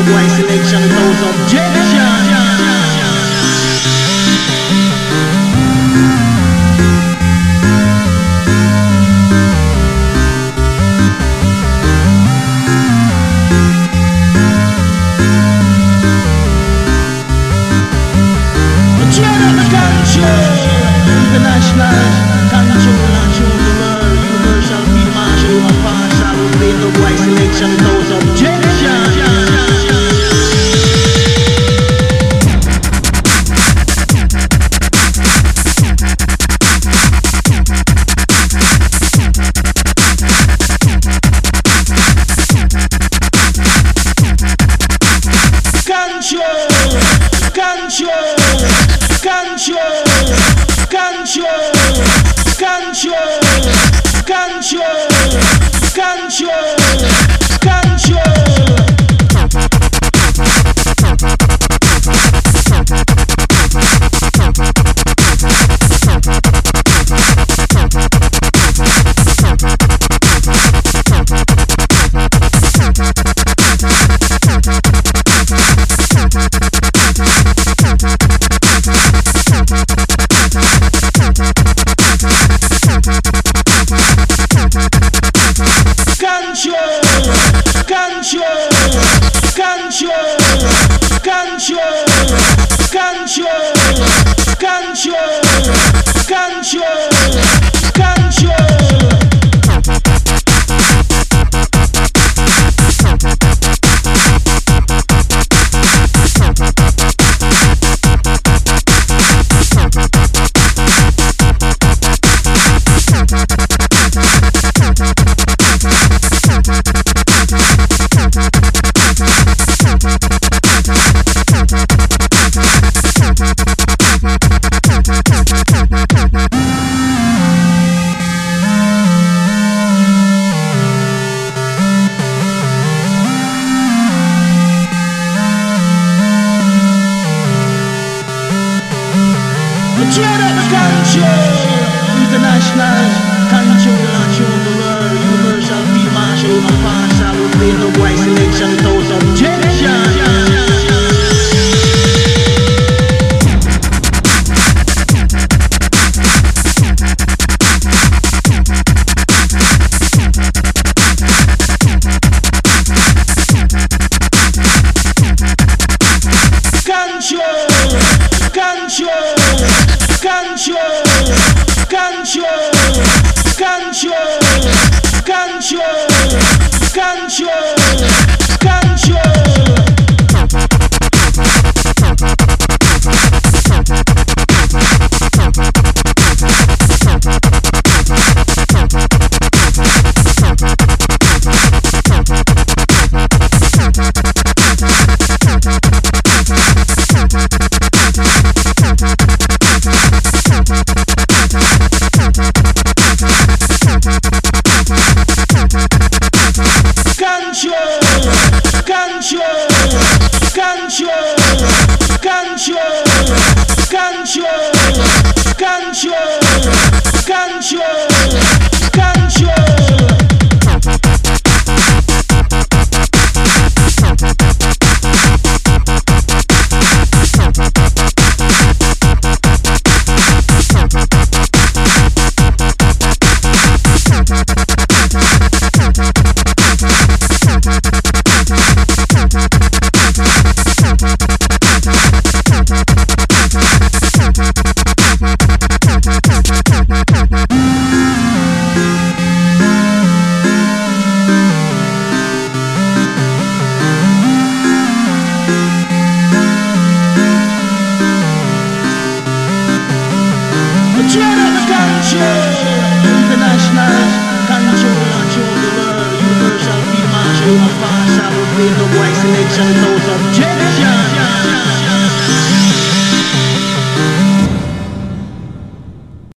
boy selection without objection. International control and tune the world. Universal field marshal, you are partial. We play the boy selection without objection. International control and tune the world. Universal field marshal, you are partial. We play the boy selection without objection. International control and tune the world. Universal field marshal, you are partial. We play the boy selection without objection.